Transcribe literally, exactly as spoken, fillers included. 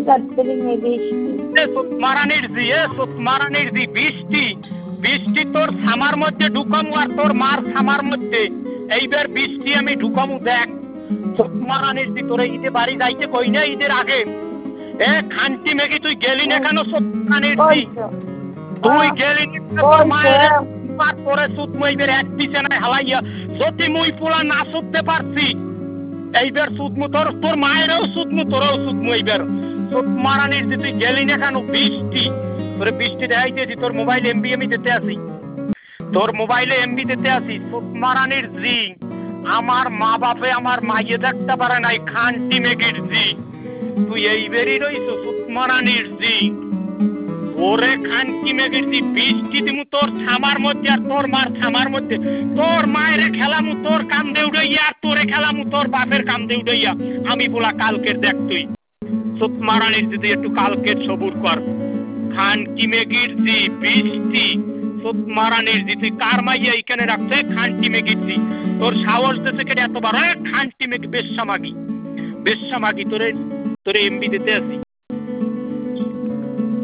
কাটতেরিং এই বৃষ্টি মারানির জি এ মারানির জি বৃষ্টি বৃষ্টি তোর সামার মধ্যে ঢুকামু আর তোর মার সামার মধ্যে এইবার বৃষ্টি আমি ঢুকামু দেখ মারানির জি তোরে ঈদে বাড়ি যাইতে কই না ঈদের আগে এ খান্তি মেঘি তুই গেলি না কেন মারানির জি তুই গেলি না তোর মায়ের পার করে সুত মুইবের এক বিছানায় হালাইয়া যদি মুই পোলা না সুততে পারছি এইবার সুতমু তোর তোর মায়েরও সুতমু তোরও সুতমু এইবার সুত মারানির যে তুই গেলি না কেন বৃষ্টি তোর বৃষ্টি দেখাইতেছি তোর মোবাইল এমবি আমি দিতে আসি তোর মোবাইলে এমবি দিতে আসি সুত মারানির জি আমার মা বাপে আমার মাইয়ে দেখতে পারে নাই খান্তি মেঘির জি তুই এইবারই রইছ সুত মারানির জি ওরে খান্তি মেঘির জি বৃষ্টি দিমু তোর ছামার মধ্যে আর তোর মার ছামার মধ্যে তোর মায়ের খেলামু তোর কান্দে উড়াইয়া আর তোরে খেলামু তোর বাপের কান্দে উড়াইয়া আমি বলা কালকের দেখ তুই সুত মারানির জি তুই একটু কালকের সবুর কর খান্তি মেঘির জি বৃষ্টি সুত মারানির জি তুই কার মাইয়া এখানে রাখছে খান্তি মেঘির জি তোর সাহস দেশে কেটে এতবার খান্তি মেঘ বেশ্যা মাগি বেশ্যা মাগি তোরে তোরে এমবি দিতে আসি